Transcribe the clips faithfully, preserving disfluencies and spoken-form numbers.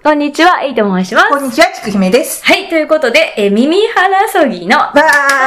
こんにちは、エイと申します。 こんにちは、ちくひめです。 はい、ということで、えー、耳鼻そぎの、 わー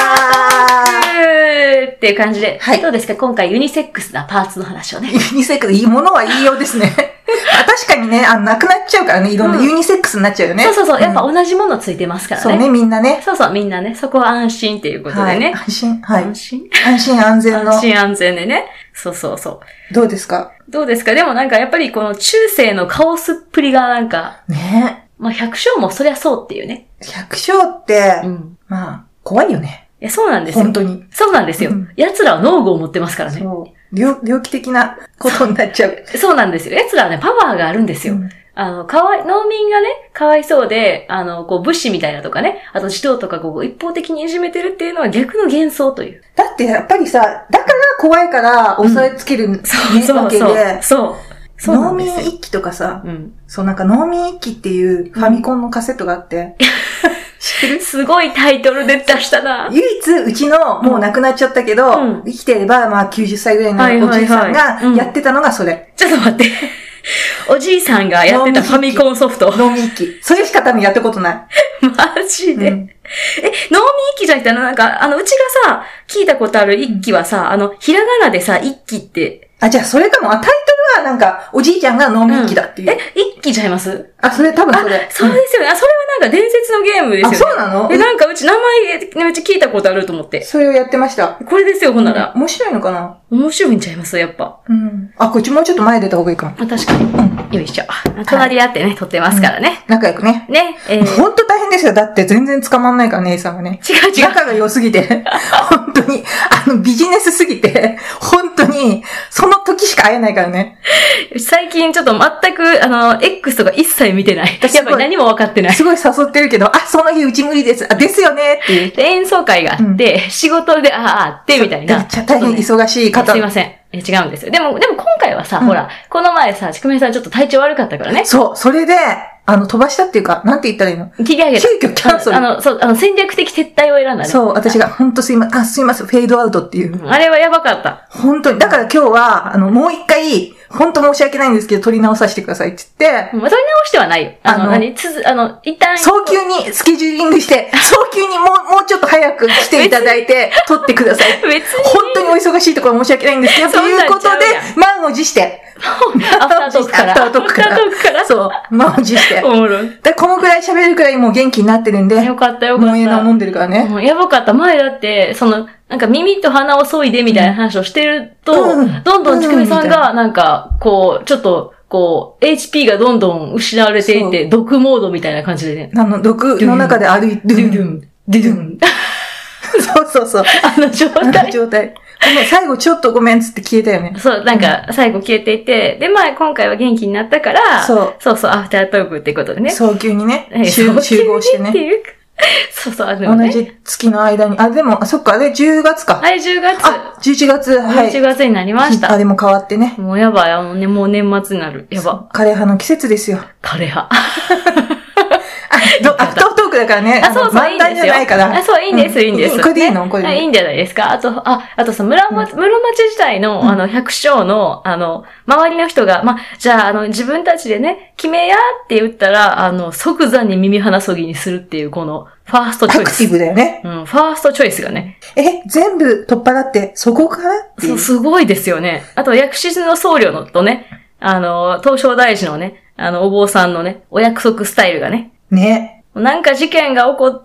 っていう感じで、 はい。 どうですか今回ユニセックスなパーツの話をね。 ユニセックス、いいものはいいようですね。あ、確かにね、あの、なくなっちゃうからね、いろんな、うん、ユニセックスになっちゃうよね。 そうそうそう、やっぱ同じものついてますからね。 そうね、みんなね。 そうそう、みんなね、そこは安心っていうことでね。 はい、安心、はい。 安心安心安全の。 安心安全でね。そうそうそう。 どうですかどうですかでもなんかやっぱりこの中世のカオスっぷりがなんか、 ね。 まあ百姓もそりゃそうっていうね。 百姓って、うん、まあ、怖いよね。 いや、そうなんですよ。 本当に。 そうなんですよ。うん、奴らは農具を持ってますからね。 そう。病、病気的なことになっちゃう。 そうなんですよ。奴らはね、パワーがあるんですよ。うん、あの、かわい、農民がね、かわいそうで、あの、こう、物資みたいなとかね、あと児童とかこう、一方的にいじめてるっていうのは逆の幻想という。 だってやっぱりさ、だから怖いから押さえつける、ね、うん、そうそうわけで。そう。そう農民一揆とかさ、うん、そうなんか農民一揆っていうファミコンのカセットがあって、うん、知ってる？ すごいタイトルで出したな。 唯一うちのもう亡くなっちゃったけど、うん、生きてればまあきゅうじゅっさいぐらいのおじいさんがやってたのがそれ。はいはいはいうん、 ちょっと待って。おじいさんがやってたファミコンソフト。 農民一揆。それしか多分やったことない。 マジで、うん、え、農民一揆じゃなくて、なんか、あの、うちがさ、聞いたことある一揆はさ、あの、ひらがなでさ、一揆って、 あ、じゃあそれかも。タイトルはなんか、おじいちゃんが農民一揆だっていう。うん、 え、一揆ちゃいます？ あ、それ多分それ。 そうですよね。あ、それはなんか伝説のゲームですよね。 あ、そうなの？ え、なんかうち名前めっちゃ聞いたことあると思って。 それをやってました。 これですよ、ほんなら。 うん、面白いのかな？ 面白いんちゃいますやっぱ。 うん。あ、こっちもうちょっと前出た方がいいかも。 あ、確かに。うん。よいしょ。隣り合ってね、撮ってますからね。 うん、仲良くね。 ね。 えー、ほんと大変ですよ。だって全然捕まんないから、姉さんがね。 違う違う。 仲が良すぎて。本当に、あの、ビジネスすぎて、本当に、その時しか会えないからね。 最近ちょっと全く、あの、X とか一切見てない。やっぱり何も分かってない。 すごい誘ってるけど、あ、その日うち無理です。あ、ですよねっていう。 で、演奏会があって、うん、仕事で、ああ、あって、みたいな。 めっちゃ大変忙しい方。 すいません。違うんですよ。でも、でも今回はさ、うん、ほら、この前さ、ちくめさんちょっと体調悪かったからね。 そう、それで、あの、飛ばしたっていうか、なんて言ったらいいの？ 切り上げた。 急遽キャンセル。 あの、そう、あの、戦略的撤退を選んだね。 そう、私が、ほんとすいません、あ、すいません、フェードアウトっていう。 うん、あれはやばかった。 本当に。だから今日は、あの、もう一回、本当申し訳ないんですけど、取り直させてくださいって言って。 取り直してはないよ。あの、あの何つづ、あの、一旦。 早急にスケジューリングして、早急にもう、もうちょっと早く来ていただいて、取ってください。 別に。 本当にお忙しいところ申し訳ないんですけど、ということで、満を持して。 アフタートークから。 アフタートークから。 アフタートークから。 そう、満を持して。 おもろい。 で、このくらい喋るくらいもう元気になってるんで。 よかったよかった。 もうエナを飲んでるからね。 もうやばかった。前だって、その、なんか耳と鼻を削いでみたいな話をしてると、うん、どんどんちくめさんが、なんか、こう、ちょっと、こう、エイチピー がどんどん失われていって、毒モードみたいな感じでね。 あの、毒の中で歩いて、 ドゥドゥン、ドゥドゥン。 そうそうそう。 あの状態。 あの状態。ごめん、最後ちょっとごめんつって消えたよね。 そう、なんか、最後消えていて、で、まあ、今回は元気になったから、そう。そうそう、アフタートークってことでね。 早急にね、集合してね。 っていうか。そうそう、あの、 ね、同じ月の間に、あ、でも、あ、そっか、あれじゅうがつか。 あれじゅうがつ。 あ、じゅういちがつ、はい。 じゅういちがつになりました。 あれも変わってね。 もうやばい、あのね、もう年末になる。やば。 枯葉の季節ですよ。 枯葉。 あ、ど、アフタートークだからね。 あ、そうそう、いいんですよ。 じゃないから。 あ、そう、いいんです、いいんです。 これでいいのこれで。 いいんじゃないですか。あと、あ、あとさ、村町、室町時代の、あの、百姓の、あの、周りの人が、ま、じゃあ、あの、自分たちでね、決めやって言ったら、あの、即座に耳鼻そぎにするっていう、この、ファーストチョイス。 アクティブだよね。 うん、ファーストチョイスがね。 え、全部取っ払って、そこからそう、すごいですよね。あと、薬師寺の僧侶のとね、あの、東照大寺のね、あの、お坊さんのね、お約束スタイルがね。 ね。 なんか事件が起こって、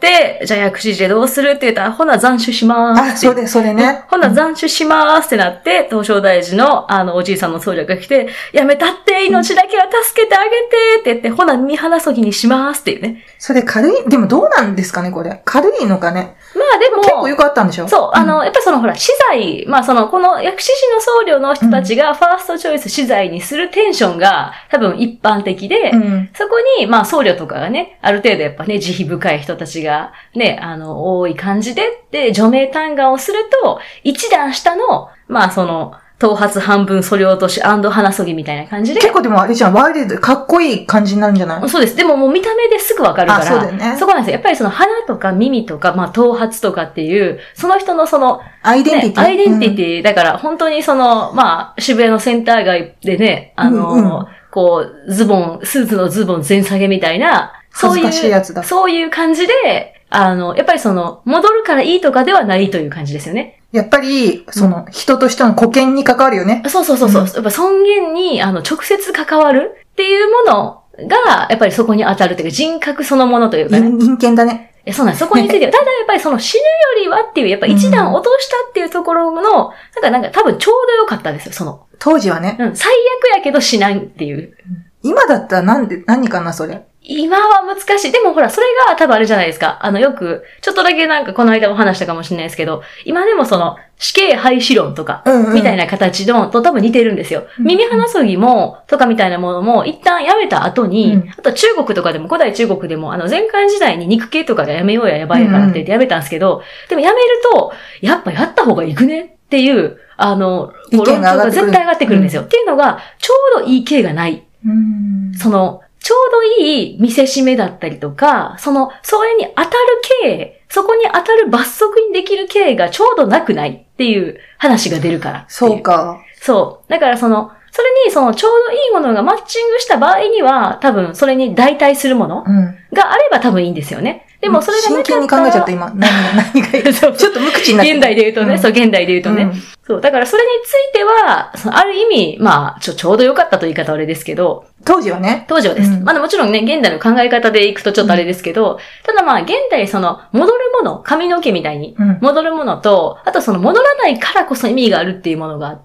じゃあ薬師寺でどうするって言ったら、ほな斬首しまーす。 あ、そうで、それね。 ほな斬首しまーすってなって、東照大寺の、あの、おじいさんの僧侶が来て、やめたって、命だけは助けてあげてって言って、ほな耳鼻そぎにしまーすっていうね。 それ軽い、でもどうなんですかね、これ。軽いのかね。 まあでも、 結構良かったんでしょ？ そう、あの、うん、やっぱりそのほら、資材、まあその、この薬師寺の僧侶の人たちがファーストチョイス資材にするテンションが多分一般的で、うん、そこに、まあ僧侶とかがね、ある程度やっぱね、慈悲深い人たちがね、あの、多い感じで、で、除名嘆願をすると、一段下の、まあその、頭髪半分剃り落とし&鼻そぎみたいな感じで。 結構でもあれじゃん、ワイルド、かっこいい感じになるんじゃない？ そうです。でももう見た目ですぐわかるから。 あ、そうだよね。 そこなんですよ。やっぱりその鼻とか耳とか、まあ頭髪とかっていう、その人のその、 アイデンティティ。 ね、アイデンティティ。だから本当にその、まあ渋谷のセンター街でね、あの、うんうん、 こう、ズボン、スーツのズボン全下げみたいな、そういう、 恥ずかしいやつだ。 そういう感じで、あの、やっぱりその、戻るからいいとかではないという感じですよね。 やっぱり、その、人としての保険に関わるよね。 そうそうそうそう、うん。やっぱ尊厳に、あの、直接関わるっていうものが、やっぱりそこに当たるというか、人格そのものというかね。 人権だね。 え、そうなんです。そこについては。ただやっぱりその死ぬよりはっていう、やっぱ一段落としたっていうところの、なんかなんか多分ちょうどよかったですよ、その。 当時はね。 うん。最悪やけど死ないっていう。 今だったらなんで、何かな、それ。 今は難しい。でもほら、それが多分あれじゃないですか。あの、よく、ちょっとだけなんかこの間も話したかもしれないですけど、今でもその、死刑廃止論とか、みたいな形の、と多分似てるんですよ。うんうん、耳鼻そぎも、とかみたいなものも、一旦やめた後に、うん、あと中国とかでも、古代中国でも、あの、前漢時代に肉系とかがやめようややばいからって言ってやめたんですけど、うんうん、でもやめると、やっぱやった方がいくねっていう、あの、論調が絶対上がってくるんですよ。うん、っていうのが、ちょうどいい刑がない。うん、その、ちょうどいい見せしめだったりとか、その、それに当たる刑、そこに当たる罰則にできる刑がちょうどなくないっていう話が出るから。 そうか。 そう。だからその、それにそのちょうどいいものがマッチングした場合には、多分それに代替するものがあれば多分いいんですよね。でもそれがなかったら。 真剣に考えちゃった今。何が、何がいいちょっと無口になって。 現代で言うとね、うん、そう、現代で言うとね。うん、そう。だからそれについては、そのある意味、まあ、ちょ、ちょうど良かったという言い方はあれですけど。 当時はね。 当時はです。うん、まだもちろんね、現代の考え方でいくとちょっとあれですけど、うん、ただまあ、現代その、戻るもの、髪の毛みたいに戻るものと、うん、あとその戻らないからこそ意味があるっていうものがあって、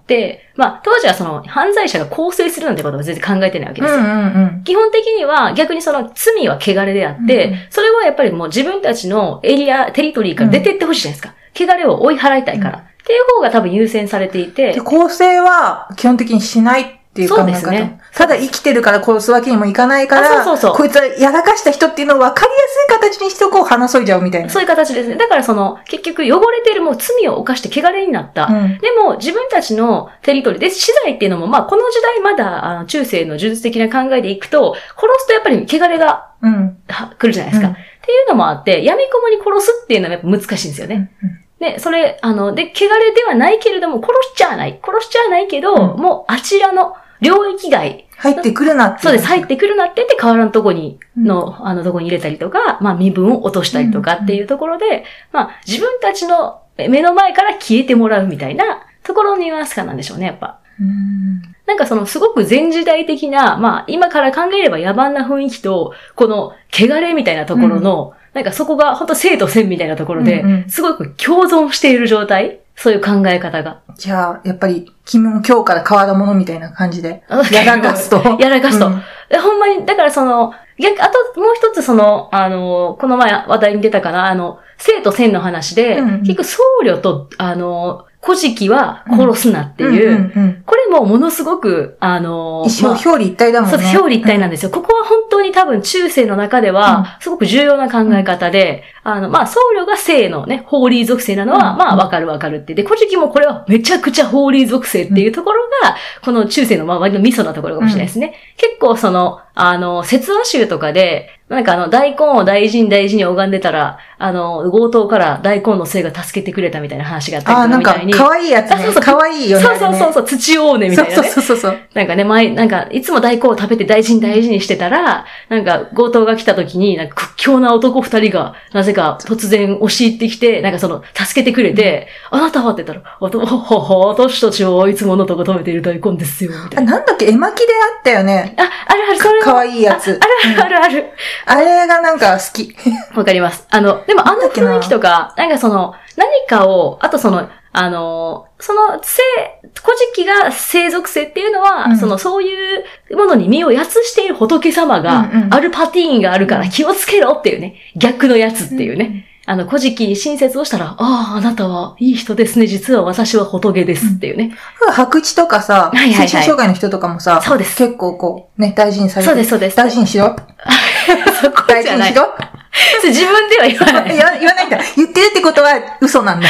まあ、当時はその、犯罪者が更生するなんてことは全然考えてないわけですよ。うんうんうん、基本的には逆にその罪は汚れであって、うん、それはやっぱりもう自分たちのエリア、テリトリーから出てってほしいじゃないですか。うん、汚れを追い払いたいから。うん、っていう方が多分優先されていて。 で、更生は基本的にしないっていう考え方。そうですね。ただ生きてるから殺すわけにもいかないから、そうそうそうこいつはやらかした人っていうのを分かりやすい形にしておこう、話そいじゃうみたいな。 そういう形ですね。だからその、結局汚れてるもう罪を犯して汚れになった。うん、でも自分たちのテリトリーで、死罪っていうのもまあこの時代まだあの中世の呪術的な考えでいくと、殺すとやっぱり汚れが、うん、来るじゃないですか、うん。っていうのもあって、闇雲に殺すっていうのはやっぱ難しいんですよね。うんうんで、それ、あの、で、汚れではないけれども、殺しちゃわない。殺しちゃわないけど、うん、もうあちらの領域外。 入ってくるなって。 そうです。入ってくるなって言って、河原のとこに、の、うん、あの、とこに入れたりとか、まあ、身分を落としたりとかっていうところで、うん、まあ、自分たちの目の前から消えてもらうみたいなところのニュアンスかなんでしょうね、やっぱ。うんなんかそのすごく前時代的な、まあ、今から考えれば野蛮な雰囲気と、この、汚れみたいなところの、うんなんかそこが本当生と線みたいなところで、うんうん、すごく共存している状態そういう考え方が。 じゃあ、やっぱり、君も今日から変わるものみたいな感じで、やらかすと。 やらかすと、うんで。ほんまに、だからその、逆、あともう一つその、あの、この前話題に出たかな、あの、生と線の話で、うんうん、結局僧侶と、あの、古事記は殺すなっていう、うんうんうんうん、これもものすごく、あのー、一生表裏一体だもんね。 そう、表裏一体なんですよ。うん、ここは本当に多分中世の中では、すごく重要な考え方で、うん、あの、まあ、僧侶が性のね、ホーリー属性なのは、うん、まあ、わかるわかるって。で、古事記もこれはめちゃくちゃホーリー属性っていうところが、この中世の周りのミソなところかもしれないですね。うん、結構その、あの、説話集とかで、なんかあの、大根を大事に大事に拝んでたら、あの、強盗から大根の精が助けてくれたみたいな話があったりとかみたいに。 あ、なんか、可愛いやつね。そうそう。可愛いよね。 そうそうそうそう、土王ねみたいな、ね。 そうそうそうそう。 なんかね、前、なんか、いつも大根を食べて大事に大事にしてたら、なんか、強盗が来た時に、なんか、屈強な男二人が、なぜか突然押し入ってきて、なんかその、助けてくれて、うん、あなたはって言ったら、おと、ほほ、私たちはいつものとこ食べている大根ですよ、みたいな。 あ、なんだっけ、絵巻であったよね。 あ、あるある、それは。 可愛いやつ。 あるあるある。 あれがなんか好き。 わかります。あの、でもあの雰囲気とか、なんかその、何かを、あとその、あの、その、生、古事記が生属性っていうのは、うん、その、そういうものに身をやつしている仏様が、うんうん、アルパティーンがあるから気をつけろっていうね、逆のやつっていうね。うん、あの、古事記に親切をしたら、ああ、あなたはいい人ですね。実は私は仏ですっていうね。 うん、白地とかさ、はいはいはい、精神障害の人とかもさ、 そうです。 結構こう、ね、大事にされてそうです、そうです。 大事にしろ。 そこじゃない。大事にしろ。自分では言わない。 言わないんだ。言ってるってことは嘘なんだ。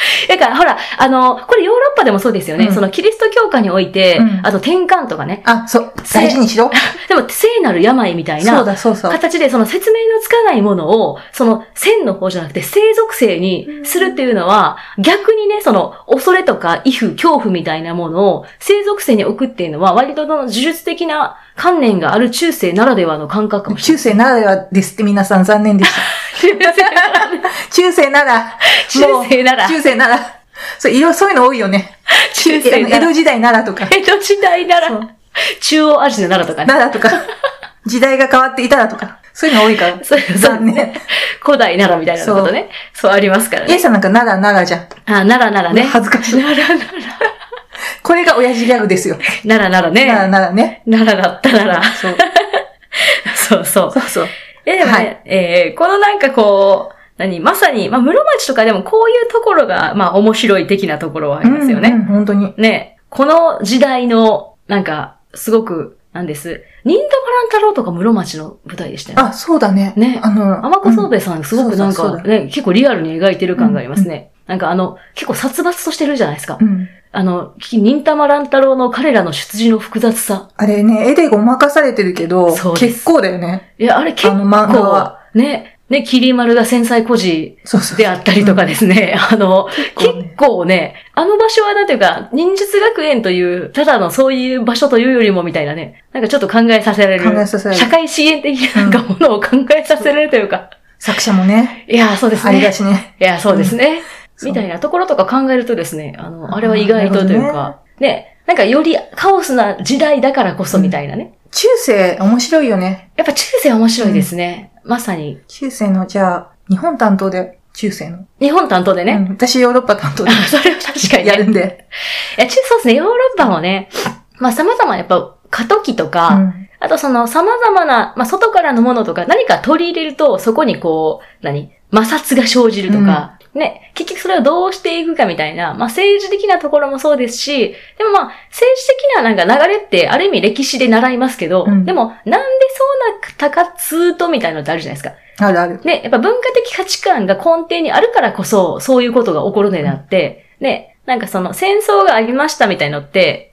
だから、ほら、あの、これヨーロッパでもそうですよね。うん、そのキリスト教化において、うん、あと転換とかね。 あ、そう。大事にしろ。 でも、聖なる病みたいな。 そうだ、そうそう。 形で、その説明のつかないものを、その線の方じゃなくて、生属性にするっていうのは、うん、逆にね、その、恐れとか、畏怖、恐怖みたいなものを、生属性に置くっていうのは、割との呪術的な観念がある中世ならではの感覚かもしれない。 中世ならではですって皆さん残念でした。中世なら。 中世なら。 中世なら。そう、いろ、そういうの多いよね。 中世なら。 江戸時代ならとか。 江戸時代なら。中央アジアならとかね。 ならとか。時代が変わっていたらとか。そういうの多いから。そう残念。 古代ならみたいなことね。そう、そうありますからね。 イエさんなんかならならじゃん。 あ、ならならね。 恥ずかしい。 ならなら。 これが親父ギャグですよ。 ならならね。 ならならね。 ならだったなら。そう。そうそう。 そうそう。 え、でもね、はい、えー、このなんかこう、何まさに、まあ、室町とかでもこういうところが、まあ、面白い的なところはありますよね。 うん、うん、本当に。 ね、この時代の、なんか、すごく、なんです。忍たま乱太郎とか室町の舞台でしたよね。 あ、そうだね。 ね。 あの、 天子宗兵衛さん、すごくなんか、ね、結構リアルに描いてる感がありますね。うんうん、なんかあの、結構殺伐としてるじゃないですか。うん、あの、忍たま乱太郎の彼らの出自の複雑さ。 あれね、絵でごまかされてるけど、結構だよね。 いや、あれ結構、あの漫画は。ね。ね、霧丸が繊細孤児であったりとかですね。あの、結構ね、あの場所はなんていうか、忍術学園という、ただのそういう場所というよりもみたいなね、なんかちょっと考えさせられる。 考えさせられる。 社会資源的ななんかものを考えさせられるというか。うん、 作者もね。 いや、そうですね。 ありがちね。 いや、そうですね。うん、みたいなところとか考えるとですね、あの、あれは意外とというか、ね, ね、なんかよりカオスな時代だからこそみたいなね。うん、 中世面白いよね。 やっぱ中世面白いですね。うん、まさに。 中世の、じゃあ、日本担当で、中世の。 日本担当でね。 うん、私ヨーロッパ担当で。 それは確かに、ね。 やるんで。 いや、そうですね、ヨーロッパもね、まあ様々やっぱ過渡期とか、うん、あとその様々な、まあ外からのものとか何か取り入れると、そこにこう、何摩擦が生じるとか、うん、ね、結局それをどうしていくかみたいな、まあ政治的なところもそうですし、でもまあ政治的ななんか流れってある意味歴史で習いますけど、うん、でもなんでそうなったかつーとみたいなのってあるじゃないですか。 あるある。 ね、やっぱ文化的価値観が根底にあるからこそ、そういうことが起こるのであって、うん、ね、なんかその戦争がありましたみたいのって、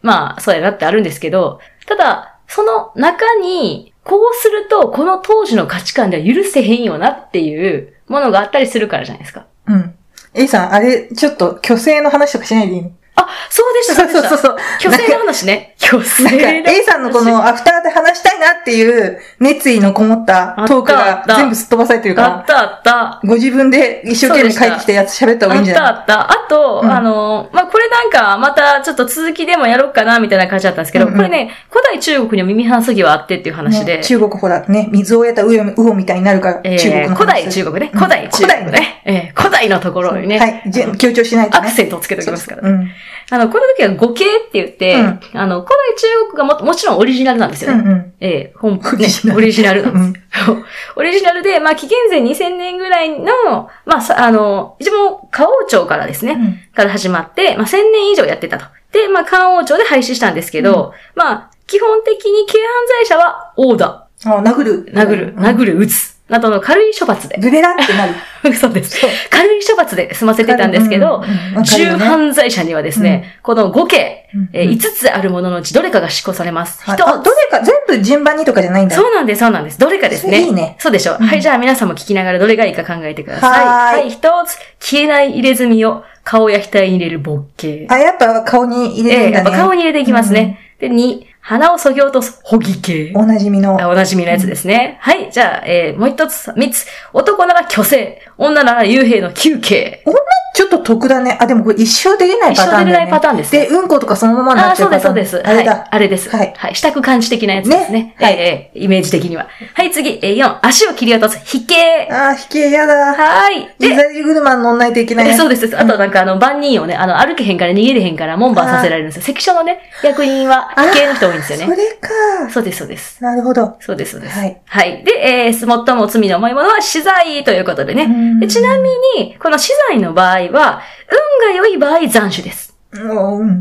まあそうやなってあるんですけど、ただ、その中に、こうするとこの当時の価値観では許せへんよなっていうものがあったりするからじゃないですか。 うん。A さん、あれ、ちょっと虚勢の話とかしないでいいの？ あ、そうでした、そうでした。そうそうそう。虚勢の話ね。虚勢の話。 なんか A さんのこのアフターで話したいなっていう熱意のこもったトークが全部すっ飛ばされてるから。 あったあった。 ご自分で一生懸命書いてきたやつ喋った方がいいんじゃない？ あったあった。あと、うん、あの、まあ、これなんかまたちょっと続きでもやろうかなみたいな感じだったんですけど、うんうん、これね、古代中国には耳鼻すぎはあってっていう話で。 ね、中国ほらね、水を得た魚みたいになるから、 えー、 中国の話。 古代中国ね。古代中国ね。うん、えー、古代のところにね。 はい。強調しないと、ね。 アクセントをつけておきますから。 うん。 あの、この時は語形って言って、うん、あの、古代中国がも、もちろんオリジナルなんですよね。うんうん、えー、本、ね、オリジナルなんですよ。うん、オリジナルで、まあ、紀元前にせんねんぐらいの、まあ、さ、あの、一番、花王朝からですね、うん、から始まって、まあ、せんねん以上やってたと。で、まあ、漢王朝で廃止したんですけど、うん、まあ、基本的に軽犯罪者は殴打。 あ、殴る。 殴る、うん、殴る、撃つ。などの軽い処罰で。 グレラってなる。 そうです。軽い処罰で済ませてたんですけど、うんうん、重犯罪者にはですね、うん、このご刑、うんえー、いつつあるもののうちどれかが執行されます。 はい、あ、どれか、全部順番にとかじゃないんだ。 そうなんです、そうなんです。どれかですね。 いいね。 そうでしょう。うん、はい、じゃあ皆さんも聞きながらどれがいいか考えてください。 はい。 はい、一つ、消えない入れ墨を顔や額に入れる勃形。 あ、やっぱ顔に入れるんだね。 えー、やっぱ顔に入れていきますね。うん、で、に、鼻をそぎ落とす、ほぎ系。 おなじみの。 おなじみのやつですね。うん、はい。じゃあ、えー、もう一つ、三つ。男なら虚勢。女なら幽閉の休憩。 女ちょっと得だね。あ、でもこれ一生出れないパターンだね。 一生出れないパターンです、ね。 で、うんことかそのままになっちゃうパターン。 あ、そうです、そうです。 あれだ。 はい、あれです。はい。はい。支度感知的なやつですね。 ね。はい。 えー、イメージ的には。はい、次。えー、よん。足を切り落とす、飛形。 あー、飛形やだ。 はい。 で、ザリ車乗んないといけない。 そうです。あとなんかあの、万人をね、あの、歩けへんから逃げれへんから門番させられるんですよ。関所のね、役人は飛形の人多いんですよね。 それか。 そうです、そうです。 なるほど。 そうです、そうです。 はい。 はい。で、えー、最も罪の重いものは死罪ということでね。でちなみに、この死罪の場合は、運が良い場合斬首です。 うん、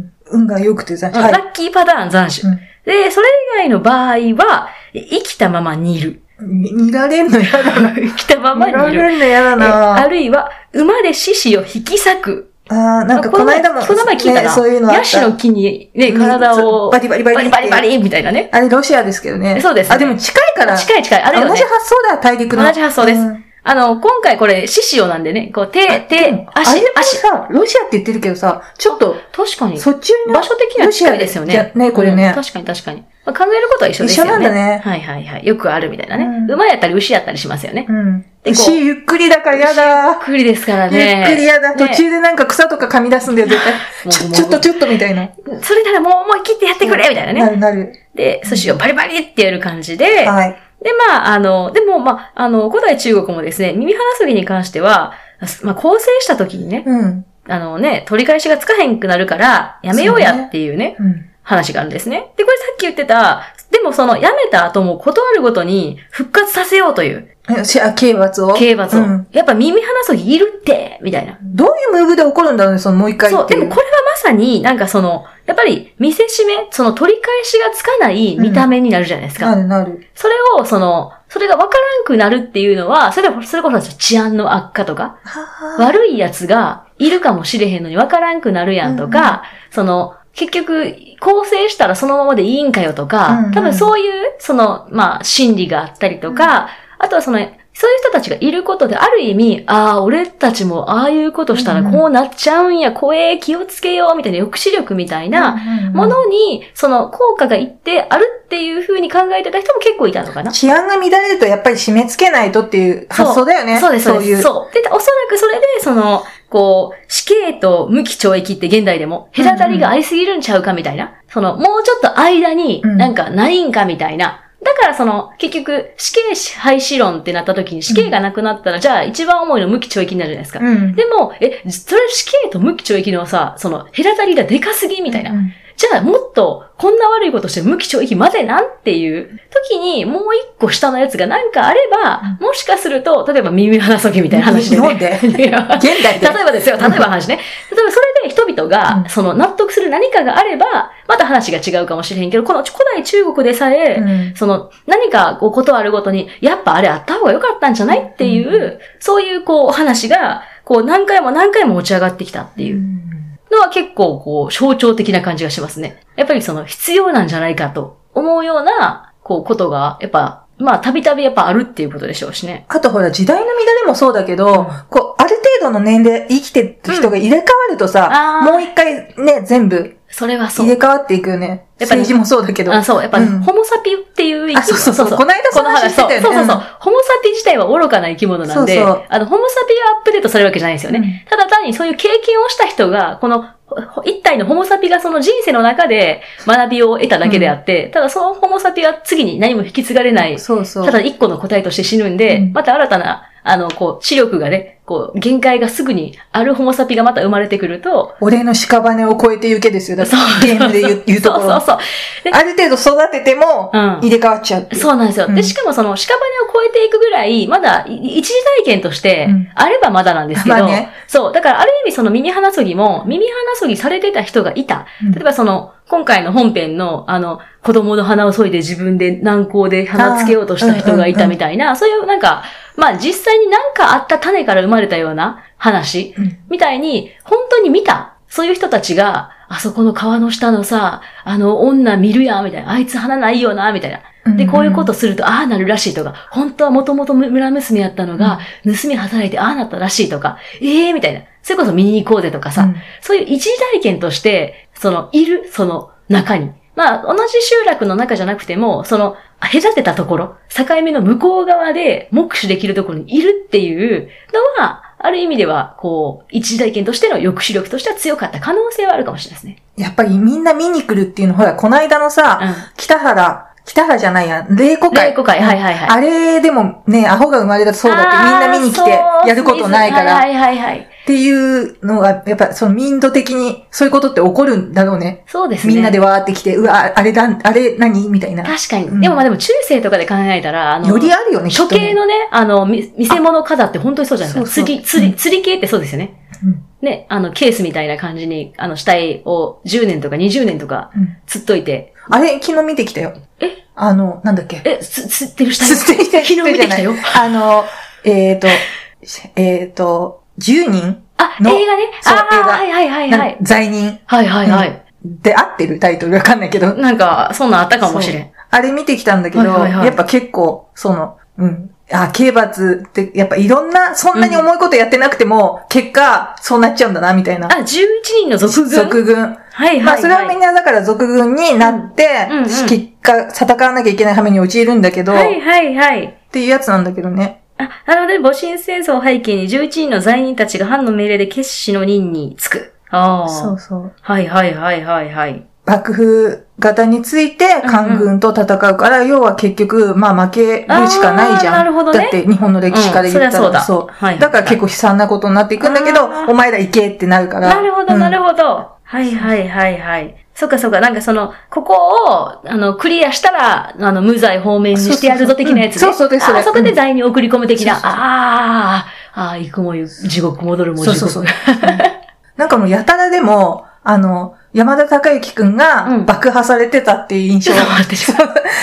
運が良くて斬首。 はい、ラッキーパターン斬首、うん。で、それ以外の場合は、生きたまま煮る。 煮られんの嫌だな。 生きたまま煮る。 煮られんの嫌だな。 あるいは、馬で獅子を引き裂く。 ああ、なんかこの間も、 この前聞いたな。そういうのあった。ヤシの木にね、体を、 バリバリバリバリバリバリみたいなね。 あれロシアですけどね。 そうです、 ね。あ、でも近いから。 近い近い。あれよね。 同じ発想だ、大陸の。 同じ発想です。うん、あの、今回これ、獅子王なんでね、こう、手、手、足、 足さ、ロシアって言ってるけどさ、ちょっと、 確かに。 そっちの場所的には近いですよね。 ね、これね、 うん。確かに確かに。まあ、考えることは一緒ですよね。 一緒なんだね。 はいはいはい。よくあるみたいなね。うん、馬やったり牛やったりしますよね。 うん。牛ゆっくりだからやだ。 ゆっくりですからね。 ゆっくりやだ。途中でなんか草とか噛み出すんだよ、絶対。ちょ、ちょっとちょっとみたいな。 それならもう思い切ってやってくれみたいなね。 なるなる。 で、寿司をバリバリってやる感じで、 はい。 で、まあ、あの、でも、まあ、あの、古代中国もですね、耳鼻そぎに関しては、まあ、構成した時にね、 うん。 あのね、取り返しがつかへんくなるから、やめようやっていうね、 うん、 話があるんですね。で、これさっき言ってた、でもその、やめた後も断るごとに復活させようという。 刑罰を刑罰を。うん、やっぱ耳鼻そぎいるって、みたいな。 どういうムーブで起こるんだろうね、そのもう一回っていう。 そう、でもこれはまさになんかその、やっぱり見せしめ、その取り返しがつかない見た目になるじゃないですか。 うん、なるなる。 それを、その、それがわからんくなるっていうのは、それは、それこそ治安の悪化とか、悪い奴がいるかもしれへんのにわからんくなるやんとか、うん、その、結局、構成したらそのままでいいんかよとか、うんうん、多分そういう、その、まあ、心理があったりとか、うん、あとはその、そういう人たちがいることで、ある意味、ああ、俺たちもああいうことしたらこうなっちゃうんや、怖え、気をつけよう、みたいな抑止力みたいなものに、その効果がいってあるっていう風に考えてた人も結構いたのかな。 治安が乱れるとやっぱり締め付けないとっていう発想だよね。 そうです、そうです。そう。で、おそらくそれで、その、こう、死刑と無期懲役って現代でも、隔たりが合いすぎるんちゃうかみたいな。その、もうちょっと間になんかないんかみたいな。だからその、結局、死刑廃止論ってなった時に死刑がなくなったら、うん、じゃあ一番重いの無期懲役になるじゃないですか。うん、でも、え、それ死刑と無期懲役のさ、その、隔たりがでかすぎみたいな。うん、じゃあもっと、こんな悪いことして無期懲役までなんっていう時に、もう一個下のやつがなんかあれば、うん、もしかすると、例えば耳鼻そぎみたいな話で、ね。 なんで現代で。 例えばですよ、例えば話ね。例えばそれで人々が、その納得する何かがあれば、また話が違うかもしれへんけど、この古代中国でさえ、うん、その何かこうことあるごとに、やっぱあれあった方が良かったんじゃないっていう、うん、そういうこう話が、こう何回も何回も持ち上がってきたっていう。うんのは結構こう象徴的な感じがしますね。やっぱりその必要なんじゃないかと思うようなこうことがやっぱまあたびたびやっぱあるっていうことでしょうしね。 あとほら時代の乱れもそうだけど、うん、こうある程度の年齢生きてる人が入れ替わるとさ、うん、もう一回ね全部それはそう入れ替わっていくよね。やっぱり政治もそうだけど。 あ、そう。やっぱり、うん、ホモサピっていう生き物。あ、 そうそうそう。そうそうこの間その話してたよね。 そうそうそう。ホモサピ自体は愚かな生き物なんで、そうそうあの、ホモサピをアップデートされるわけじゃないんですよね。うん、ただ単にそういう経験をした人が、この、一体のホモサピがその人生の中で学びを得ただけであって、うん、ただそのホモサピは次に何も引き継がれない。そうそう。ただ一個の個体として死ぬんで、うん、また新たな、あの、こう、視力がね、こう、限界がすぐにあるホモサピがまた生まれてくると。 俺の屍を越えて行けですよ。だってゲームで言う、言うところ。そうそうそう。ある程度育てても、入れ替わっちゃう、うん。 そうなんですよ。で、しかもその屍を越えていくぐらい、まだ一時体験として、あればまだなんですけど、うんまあね、そう。だからある意味その耳鼻そぎも、耳鼻そぎされてた人がいた。例えばその、今回の本編の、あの、子供の鼻を削いで自分で軟膏で鼻つけようとした人がいたみたいな、うんうんうん、そういうなんか、まあ実際になんかあった種から生まれたような話、うん、みたいに、本当に見た、そういう人たちが、あそこの川の下のさ、あの女見るやん、みたいな、あいつ鼻ないよな、みたいな。で、こういうことすると、ああなるらしいとか、本当はもともと村娘やったのが、盗み働いてああなったらしいとか、ええー、みたいな。それこそ見に行こうぜとかさ、うん、そういう一時体験として、その、いる、その中に。まあ、同じ集落の中じゃなくても、その、隔てたところ、境目の向こう側で目視できるところにいるっていうのは、ある意味では、こう、一時体験としての抑止力としては強かった可能性はあるかもしれないですね。 やっぱりみんな見に来るっていうの、ほら、この間のさ、うん、北原、北原じゃないや、霊子会。 霊子会、はいはいはい。 あれでもね、アホが生まれたそうだってみんな見に来てやることないから。 はいはいはい。 っていうのが、やっぱその民度的にそういうことって起こるんだろうね。 そうですね。 みんなでわーって来て、うわ、あれだ、あれ何みたいな。 確かに。うん、でもまあでも中世とかで考えたら、あの、 よりあるよね、 処刑のね、あの、見せ物方って本当にそうじゃないですか。釣り、釣り、釣り系ってそうですよね。うん、ね、あの、ケースみたいな感じに、あの、死体をじゅうねんとかにじゅうねんとか、釣っといて。 うん、あれ、昨日見てきたよ。 えあの、なんだっけえ、つ、釣ってる死体釣ってる死体昨日見てきたよ。 あの、えっ、ー、と、えっ、ー、と、じゅうにんあ、 の。 映画ね。 そう、映画。 はいはいはいはい。 罪人。 はいはいはい。 で、合ってるタイトルわかんないけど。 なんか、そんなんあったかもしれん。 あれ見てきたんだけど、はいはいはい、やっぱ結構、その、うん。あ、刑罰って、やっぱいろんな、そんなに重いことやってなくても、うん、結果、そうなっちゃうんだな、みたいな。 あ、じゅういちにんの族軍族軍。はいはい、はい。まあ、それはみんなだから族軍になって、うんうんうん、結果、戦わなきゃいけない羽目に陥るんだけど、 はいはいはい。 っていうやつなんだけどね。 あ、なので、戊辰戦争を背景にじゅういちにんの罪人たちが藩の命令で決死の任に就く。ああ。 そうそう。 はいはいはいはいはい。 幕府型について官軍と戦うから、うんうん、要は結局、まあ負けるしかないじゃん。 なるほどね。 だって日本の歴史から言ったら、うん、そりゃそうだ。そう。はい、だから結構悲惨なことになっていくんだけど、お前ら行けってなるから。 なるほどなるほど。うん、はいはいはいはい。そっかそっか、なんかその、ここを、あの、クリアしたら、あの、無罪放免にしてやるぞ的なやつね。 そうそうです、 あそこで罪に送り込む的な。うん、ああ、ああ、行くも地獄戻るも地獄。そうそうそう。 なんかもうやたらでも、あの、山田孝之くんが爆破されてたっていう印象、うん、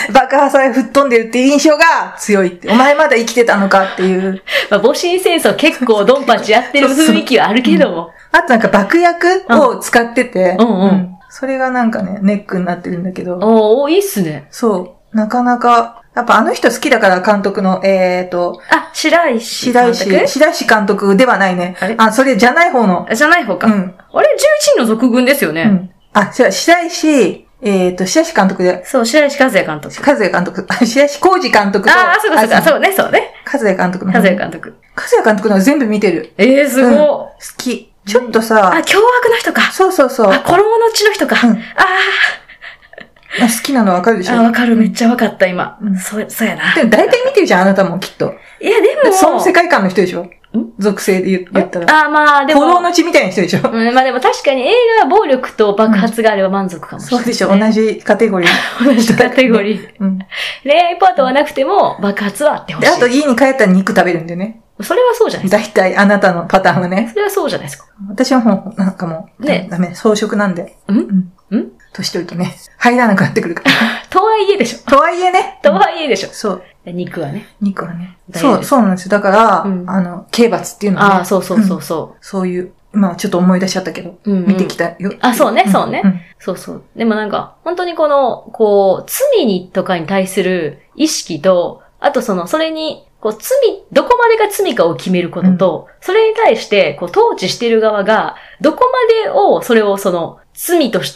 爆破され吹っ飛んでるっていう印象が強いって。お前まだ生きてたのかっていう。 まあ、戊辰戦争結構ドンパチやってる雰囲気はあるけども。 そうそう、あとなんか爆薬を使ってて、うんうんうん、それがなんかね、ネックになってるんだけど。 おー、いいっすね。 そう。なかなか、やっぱあの人好きだから監督の、えーと。 あ、白石監督。白石、白石監督ではないね。あれあ、それじゃない方の。 じゃない方か。 うん。 あれ、じゅういちにんの族軍ですよね。うん。 あ、白石、えーと、白石監督で。 そう、白石和也監督。 和也監督。白石浩二監督と。 ああ、そうかそうか、そうね、そうね。 和也監督の。 和也監督。 和也監督の全部見てる。 ええー、すごい、うん。好き。ちょっとさ。 あ、凶悪の人か。 そうそうそう。 あ、衣の血の人か。うん、ああ。 好きなのわかるでしょ？ あ、わかる。めっちゃわかった、今。うん、そう、そうやな。 でも大体見てるじゃん、あなたもきっと。 いや、でも。 その世界観の人でしょ？ん属性で言ったら。 あ、まあ、でも。 炎の血みたいな人でしょ？ うん、まあでも確かに映画は暴力と爆発があれば満足かもしれない、 ねうん。そうでしょ、同じカテゴリー。 同じカテゴリー。うん、恋愛パートはなくても爆発はあってほしい。 で、あと家に帰ったら肉食べるんでね。 それはそうじゃないですか。大体あなたのパターンはね。 それはそうじゃないですか。 私はもう、なんかもう、ね、ダメ、草食なんで。 んうんん年取るとね、入らなくなってくるから。 とはいえでしょ。 とはいえね。 とはいえでしょ。 そう。 肉はね。 肉はね。そう、そうなんですよ。だから、うん、あの、刑罰っていうのはね。 ああ、そうそうそうそう、うん。 そういう、まあちょっと思い出しちゃったけど、うんうん、見てきたよ。 あ、そうね、そうね、うん。そうそう。でもなんか、本当にこの、こう、罪にとかに対する意識と、あとその、それに、こう、罪、どこまでが罪かを決めることと、うん、それに対して、こう、統治している側が、どこまでを、それをその、罪として、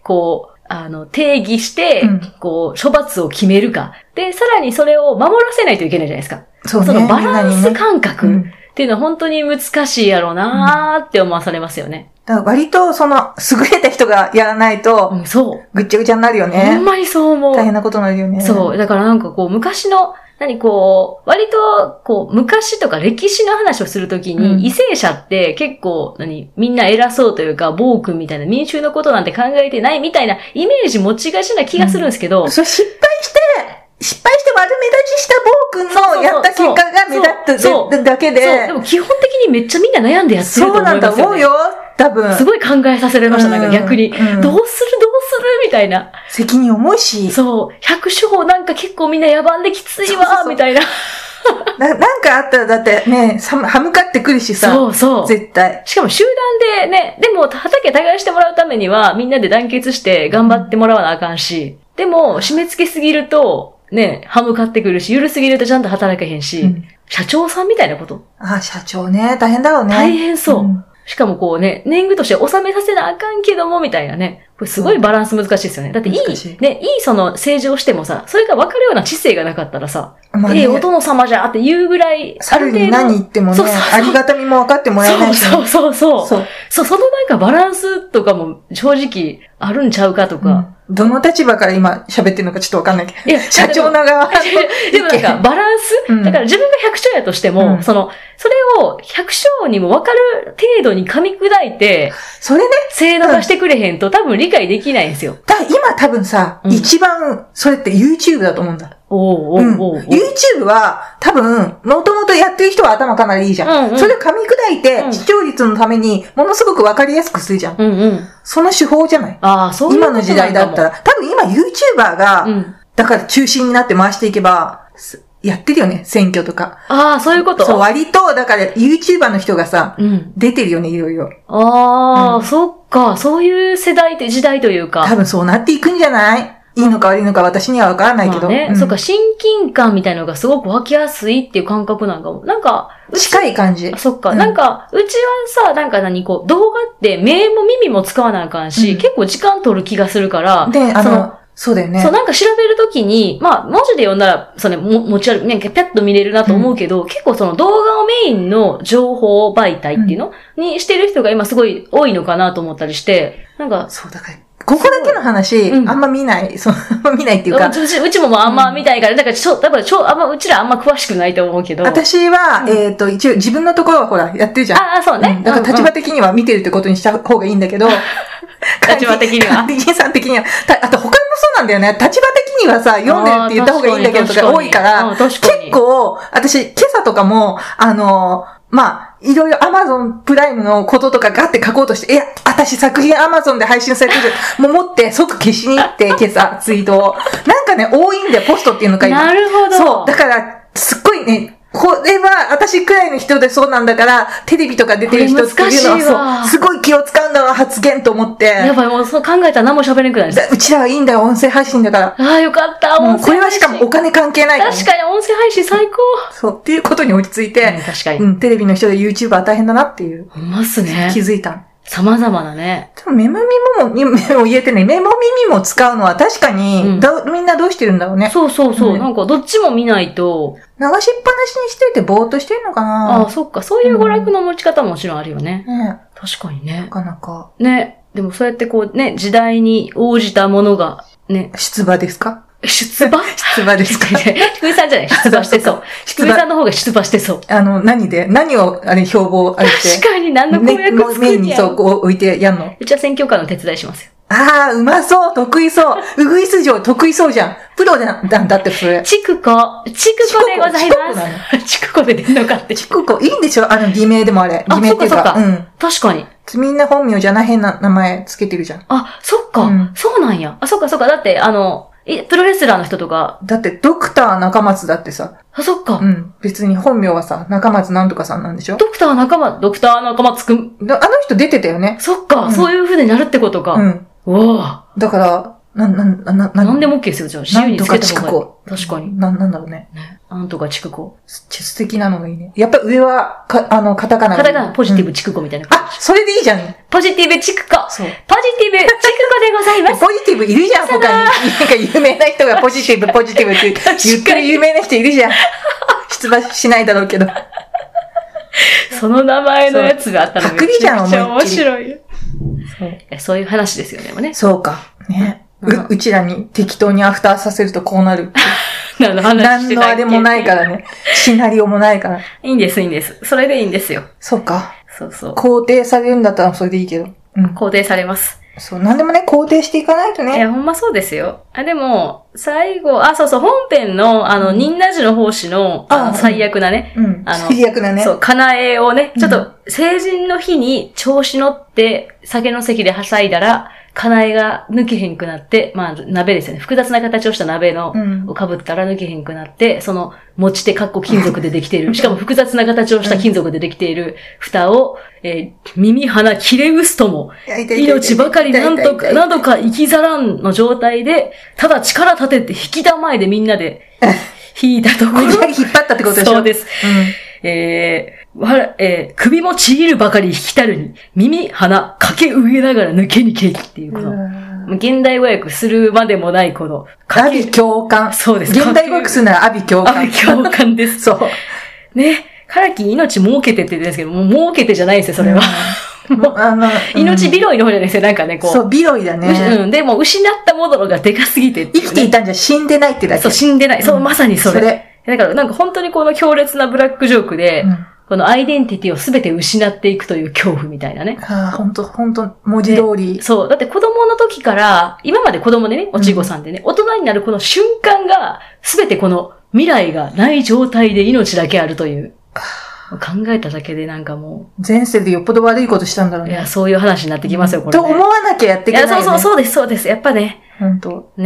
こう、あの、定義して、うん、こう、処罰を決めるか。で、さらにそれを守らせないといけないじゃないですか。 そうね。 そのバランス感覚っていうのは本当に難しいやろうなーって思わされますよね。 だから割と、その、優れた人がやらないと、うん、そう。ぐっちゃぐちゃになるよね。 ほんまにそう思う。 大変なことになるよね。 そう。だからなんかこう、昔の、何こう、割と、こう、昔とか歴史の話をするときに、為政者って結構、何、みんな偉そうというか、暴君みたいな民衆のことなんて考えてないみたいなイメージ持ちがちな気がするんですけど。 うん、それ失敗して、失敗して悪目立ちした暴君のやった結果が目立っただけで。 そう、でも基本的にめっちゃみんな悩んでやってると思いますよね。 そうなんだ思うよ。多分。 すごい考えさせられました、なんか逆に。うん、どうするどうするみたいな。 責任重いし。 そう。百姓なんか結構みんな野蛮できついわ、そうそうそうみたいな。 な。なんかあったらだってね、歯向かってくるしさ。 そうそう。 絶対。 しかも集団でね、でも畑耕してもらうためにはみんなで団結して頑張ってもらわなあかんし。でも締め付けすぎると、ね、歯向かってくるし、緩すぎるとちゃんと働けへんし、うん、社長さんみたいなこと。 ああ、社長ね、大変だろうね。 大変そう。うんしかもこうね、年貢として納めさせなあかんけども、みたいなね。これすごいバランス難しいですよね。だっていい、ね、いいその政治をしてもさ、それが分かるような知性がなかったらさ、まあね、ええ、お殿様じゃって言うぐらい、 猿に何言ってもね、そうそうそうありがたみも分かってもらえないし、ね。 そうそうそう。そう。そう、そのなんかバランスとかも正直あるんちゃうかとか。うんどの立場から今喋ってるのかちょっとわかんないけど。いや、社長の側の。 でもなんかバランス、うん、だから自分が百姓やとしても、うん、その、それを百姓にもわかる程度に噛み砕いて、 それね。 制度化してくれへんと、うん、多分理解できないんですよ。 だ今多分さ、うん、一番それって YouTube だと思うんだ。 おーおーおーおー、 うん、YouTube は多分、もともとやってる人は頭かなりいいじゃん。うんうん、それを噛み砕いて、視聴率のためにものすごくわかりやすくするじゃん。うんうん、その手法じゃない。 ああ、そういう今の時代だったら。多分今 YouTuber が、うん、だから中心になって回していけば、 やってるよね、選挙とか。 ああ、そういうこと？ そう、割と、だから YouTuber の人がさ、うん、出てるよね、いろいろ。 ああ、うん、そっか、そういう世代って時代というか。 多分そうなっていくんじゃない？いいのか悪いのか私にはわからないけど。 まあね、うん、そっか、親近感みたいなのがすごく湧きやすいっていう感覚なんかも。なんか、 近い感じ。 そっか、うん、なんか、うちはさ、なんか何、こう、動画って目も耳も使わなあかんし、うん、結構時間取る気がするから。 で、あの、そうだよね。 そう、なんか調べるときに、まあ、文字で読んだら、それ、も、持ち歩く、なんかピャッと見れるなと思うけど、うん、結構その動画をメインの情報媒体っていうの、うん、にしてる人が今すごい多いのかなと思ったりして、なんか。 そうだから。ここだけの話、うん、あんま見ない。そう、あんま見ないっていうか。 うち、うちもあんま見たいから、だからちょ、だからちょ、あんま、うちらあんま詳しくないと思うけど。 私は、うん、えっと、一応自分のところはほら、やってるじゃん。 ああ、そうね。うん、 だから立場的には見てるってことにした方がいいんだけど。 立場的には。 管理人さん的には。あと他にもそうなんだよね。立場的にはさ、読んでるって言った方がいいんだけどとか多いから、結構、私、今朝とかも、あの、まあ、いろいろ Amazon プライムのこととかガッて書こうとして、いや、私作品 Amazon で配信されてる。もう持って即消しに行って、今朝ツイートを。なんかね、多いんだよ、ポストっていうのか今。 なるほど。 そう。だから、すっごいね、これは私くらいの人でそうなんだから、テレビとか出てる人っていうのはそう、すごい気を使うんだわ、発言と思って。 やっぱりもうそう考えたら何も喋れんくないです。 うちらはいいんだよ、音声配信だから。 ああ、よかった、音声配信。 これはしかもお金関係ないから、 ね。確かに音声配信最高。 そう、っていうことに落ち着いて、 うん、確かに。 うん、テレビの人で YouTuber 大変だなっていう。 ほんますね。 気づいた。 様々だね。 でもメモ耳も、メモ言えてね、メモ耳も使うのは確かに、うん、だみんなどうしてるんだろうね。 そうそうそう。うん、なんかどっちも見ないと。 流しっぱなしにしててぼーっとしてるのかな。 ああ、そっか。そういう娯楽の持ち方ももちろんあるよね。 うん、ね。 確かにね。 なかなか。 ね。でもそうやってこうね、時代に応じたものが、ね。 出馬ですか？ 出馬出馬ですか？ ひくみさんじゃない出馬してそう。ひくみさんの方が出馬してそう。 あの、何で何を、あれ、標榜あれして。 確かに何の公約作るんや。 メインにそう、こう置いてやんの。 うちは選挙カーの手伝いしますよ。 ああ、うまそう、得意そう。うぐいす城得意そうじゃん。プロなんだ、だってそれ。 ちくこ。ちくこでございます。ちくこで出んのかって。 ちくこ、いいんでしょあの、偽名でもあれ。偽名っていうか。 あ、そうかそうか。うん。確かに。 みんな本名じゃな変な名前つけてるじゃん。 あ、そっか。うん、そうなんや。あ、そっかそっか。だって、あの、プロレスラーの人とか。 だって、ドクター中松だってさ。 あ、そっか。 うん。別に本名はさ、中松なんとかさんなんでしょ？ ドクター中松、ドクター中松くん。 あの人出てたよね。 そっか、うん、そういう風になるってことか。 うん。 おー。 だから、な、な、な、な、 なんでも OK ですよ、じゃあ。自由につけた方がいい。 なんとか確かに。 な、なんだろうね。 ね。なんとかちくこ。 素敵なのがいいね。やっぱ上は、か、あの、カタカナ。 カタカナ、ポジティブちくこみたいな、うん。 あ、それでいいじゃん。 ポジティブちくこ。そう。ポジティブちくこでございます。 ポジティブいるじゃん、他に。なんか有名な人がポジティブ、ポジティブって言ってる有名な人いるじゃん。出馬しないだろうけど。 その名前のやつがあったのめちゃくちゃ面白い。 そうそういう話ですよね、もね。 そうか。ね。う、うちらに適当にアフターさせるとこうなる。 何の話してたっけ？ 何のあれもないからね。シナリオもないから。 いいんです、いいんです。それでいいんですよ。 そうか。 そうそう。 肯定されるんだったらそれでいいけど。 うん。肯定されます。 そう、なんでもね、肯定していかないとね。 いや、ほんまそうですよ。あ、でも、最後、あ、そうそう、本編の、あの、仁和寺の奉仕の、あの、最悪なね。 うん。あの、最悪なね。 そう、かなえをね、ちょっと、成人の日に調子乗って、酒の席ではしゃいだら、かなえが抜けへんくなって、まあ、鍋ですよね。複雑な形をした鍋の、を被ったら抜けへんくなって、その、持ち手かっこ金属でできている。しかも複雑な形をした金属でできている蓋を、えー、耳鼻切れ薄とも、命ばかりなんとか、などか生きざらんの状態で、ただ力立てて引きたまえでみんなで、引いたところ。 無理やり引っ張ったってことでしょ？ そうです。うん、えーわえー、首もちぎるばかり引きたるに、耳、鼻、かけ植えながら抜けにけきっていう、この、現代語訳するまでもないこの、 阿鼻共感。 そうです。 現代語訳するなら阿鼻共感。 阿鼻共感です。 そう。 ね。からき命儲けてって言ってるんですけど、もう儲けてじゃないですよ、それは。うん、もうあの、うん、命拾いの方じゃないですよ、なんかね、こう。 そう、拾いだね。 うん、でも失ったものがでかすぎて、 ね。生きていたんじゃ死んでないってだけ。 そう、死んでない。そう、まさにそれ。それ。だから、なんか本当にこの強烈なブラックジョークで、うんこのアイデンティティをすべて失っていくという恐怖みたいなね。 ああ、ほんと、ほんと、文字通り。 そう。だって子供の時から、今まで子供でね、おちごさんでね、うん、大人になるこの瞬間が、すべてこの未来がない状態で命だけあるという。考えただけでなんかもう。前世でよっぽど悪いことしたんだろうね。 いや、そういう話になってきますよ、これ、 ね。と思わなきゃやっていけないよね。 いや、そうそう、そうです、そうです。やっぱね。 ほんと。 ね。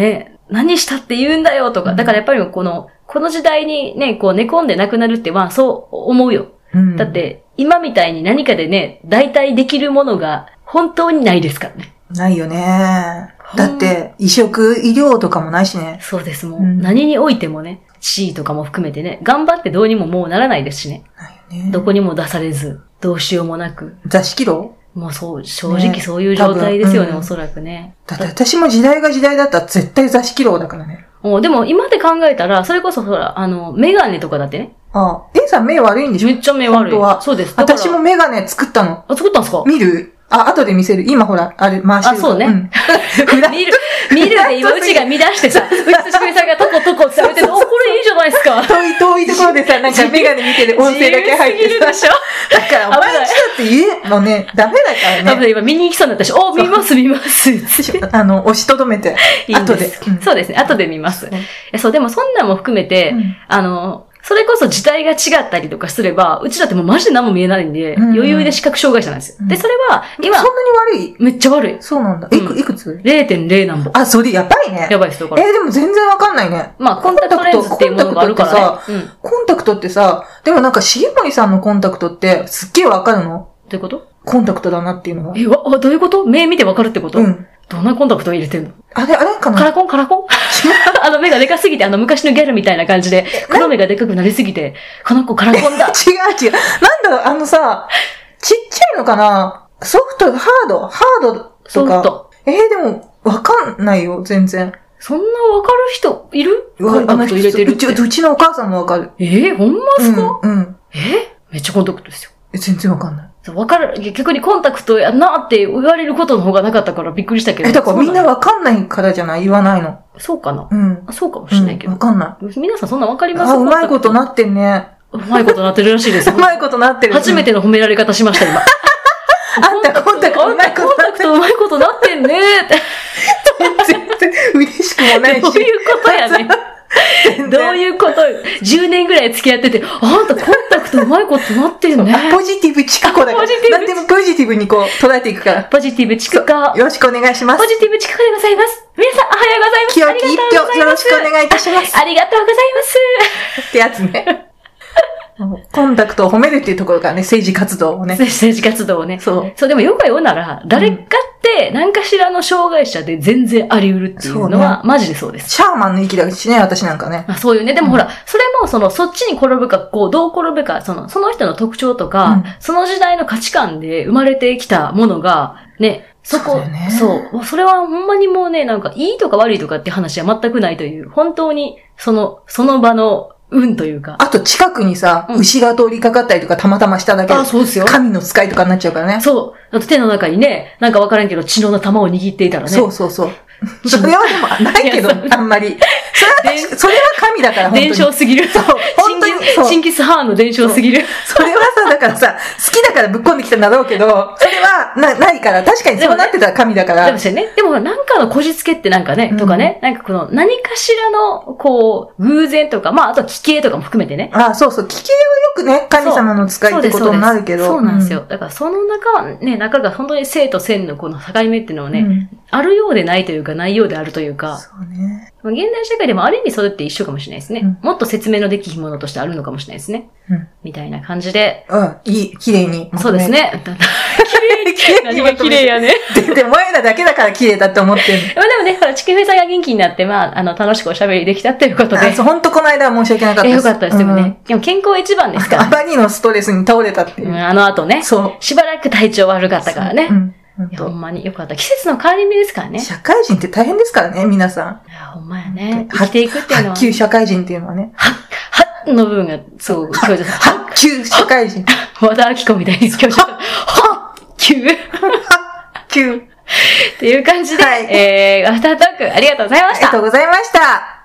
何したって言うんだよとか、だからやっぱりこの、この時代にね、こう寝込んで亡くなるってまあそう思うよ。うん、だって、今みたいに何かでね、代替できるものが本当にないですからね。 ないよね。だって、移植医療とかもないしね。 そうです、もう、うん、何においてもね、地位とかも含めてね、頑張ってどうにももうならないですしね。ないよね。どこにも出されず、どうしようもなく。 座敷炉？ もうそう、正直そういう状態ですよね、ね、うん、おそらくね。 だって私も時代が時代だったら絶対座敷牢だからね。 もうでも今で考えたら、それこそほら、あの、メガネとかだってね。 ああ。A さん目悪いんでしょ？ めっちゃ目悪い。本当は。そうです。 私もメガネ作ったの。 あ、作ったんですか？ 見る？あ、後で見せる。今ほら、あれ、回してる。 あ、そうね。うん、見る、見るで今うちが乱してさ、うちとしくみさんがトコトコって言ってて、お、これいいじゃないですか。 遠い、遠いところでさ、なんかメガネ見てる音声だけ入ってるでしょ。だから、お前んちだって言え、もうね、ダメだからね。 多分今見に行きそうになったし、お、見ます、見ます。 あの、押しとどめて。 いい後で、うん。そうですね、後で見ます。うん、そう、でもそんなんも含めて、うん、あの、それこそ時代が違ったりとかすれば、うちだってもうマジで何も見えないんで、うん、余裕で視覚障害者なんですよ。うん、で、それは、今。 そんなに悪い？ めっちゃ悪い。 そうなんだ。いく、いくつ？ れいてんれい なんぼ。 あ、それやばいね。 やばいです、だから。 えー、でも全然わかんないね。 まあ、コンタクトレンズっていうものがあるからね。 うん、コンタクトってさ、でもなんか、重森さんのコンタクトってすっげえわかるの？ どういうこと？ コンタクトだなっていうのは。 え、わ、どういうこと？目見てわかるってこと？うん。どんなコンタクトを入れてんの？ あれ、あれかな？ カラコンカラコンあの目がでかすぎて、あの昔のギャルみたいな感じで、黒目がでかくなりすぎて、この子カラコンだ。 違う違う。なんだろう、あのさ、ちっちゃいのかな？ソフト、ハード、ハードとか。ソフト。えー、でも、わかんないよ、全然。 そんなわかる人いる？コンタクト入れてるって。 うち、うちのお母さんもわかる。 えー、ほんまっすか？ うん。うん、 えー、めっちゃコンタクトですよ。 え、全然わかんない。 わかる、逆にコンタクトやなって言われることの方がなかったからびっくりしたけど。 え、だからみんなわかんないからじゃない？言わないの。 そうかな？ うん。 そうかもしれないけど。 わ、うん、かんない。 皆さんそんなわかります？ あ、うまいことなってんね。 うまいことなってるらしいです。 うまいことなってる。 初めての褒められ方しました、今。 あんたコンタクトうまいことなってる。 うまいことなってんねって。 全然嬉しくもないし。 どういうことやねん。どういうこと？じゅうねんぐらい付き合ってて、あんたコンタクトうまいことなってるね。 ポジティブチカ子だから。ポジティブ。何でもポジティブにこう捉えていくから。 ポジティブチカ子。 よろしくお願いします。 ポジティブチカ子でございます。皆さんおはようございます。 清き一票よろしくお願いいたします。 ありがとうございます。 ってやつね。コンタクトを褒めるっていうところからね、政治活動をね。 政治活動をね。そう。そう、でもよく言うなら、誰かって何かしらの障害者で全然あり得るっていうのは、マジでそうです。 シャーマンの域だしね、私なんかね。 あ、そういうね。でもほら、それもその、そっちに転ぶか、こう、どう転ぶか、その、その人の特徴とか、うん、その時代の価値観で生まれてきたものが、ね、そこ、そう、そう。それはほんまにもうね、なんか、いいとか悪いとかって話は全くないという、本当に、その、その場の、運というか。 あと近くにさ、うん、牛が通りかかったりとかたまたましただけで。 あ、そうですよ。 神の使いとかになっちゃうからね。 そう。あと手の中にね、なんかわからんけど血の玉を握っていたらね。 そうそうそう。それはでもないけど、あんまり。それは、それは神だから、本当に。 伝承すぎる。そう。 本当に。 チンギスハーンの伝承すぎる。 それはさ、だからさ、好きだからぶっ込んできたんだろうけど、それはな、ないから、確かにそうなってたら神だから。 でもね、でもなんかのこじつけってなんかね、うん、とかね、なんかこの何かしらの、こう、偶然とか、まあ、あとは奇形とかも含めてね。 ああ、そうそう。奇形はよくね、神様の使いってことになるけど。 そうなんですよ。うん、だからその中はね、中が本当に生と線のこの境目っていうのはね、うん、あるようでないというか、ないようであるというか。 そうね。 現代社会でもある意味それって一緒かもしれないですね。うん、もっと説明のできひんものとしてあるのかもしれないですね。うん、みたいな感じで。 うん、いい、綺麗に。 そうですね。綺麗、綺麗。何が綺麗やね。 で、でも、前らだけだから綺麗だって思ってる。 でもね、ほら、チキフェさんが元気になって、まあ、あの、楽しくおしゃべりできたっていうことで。 あ、そう、ほんとこの間は申し訳なかったです。 え、よかったですよね。うん、でも健康一番ですから。 あまりのストレスに倒れたっていう。 うん、あの後ね。そう。しばらく体調悪かったからね。 うん、 ほんまによかった。季節の変わり目ですからね。 社会人って大変ですからね、皆さん。 いや、ほんまやね。生きていくっていうのは。 発給社会人っていうのはね。 は、はの部分が、そう、強調さ。発給社会人。 和田明子みたいに強調。はっきゅう。はっきゅう。 っていう感じで、はい、えー、アフタートークありがとうございました。 ありがとうございました。